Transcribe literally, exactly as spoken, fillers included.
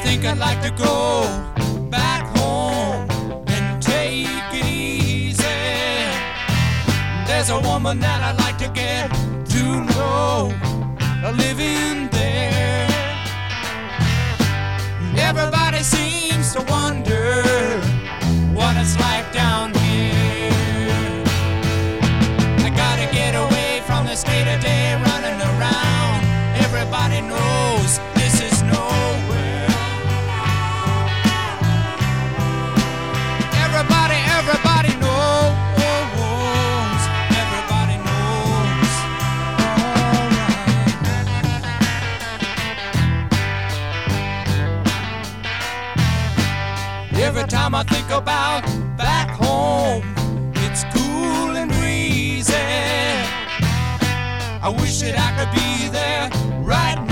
think I'd like to go back home and take it easy. There's a woman that I'd like to get to know, living there. Everybody seems to wonder what it's like down here. I gotta get away from this day-to-day running around. Everybody knows this is nowhere. Everybody, everybody knows. Everybody knows. All right. Every time I think about back home, it's cool and breezy. I wish that I could be there right now.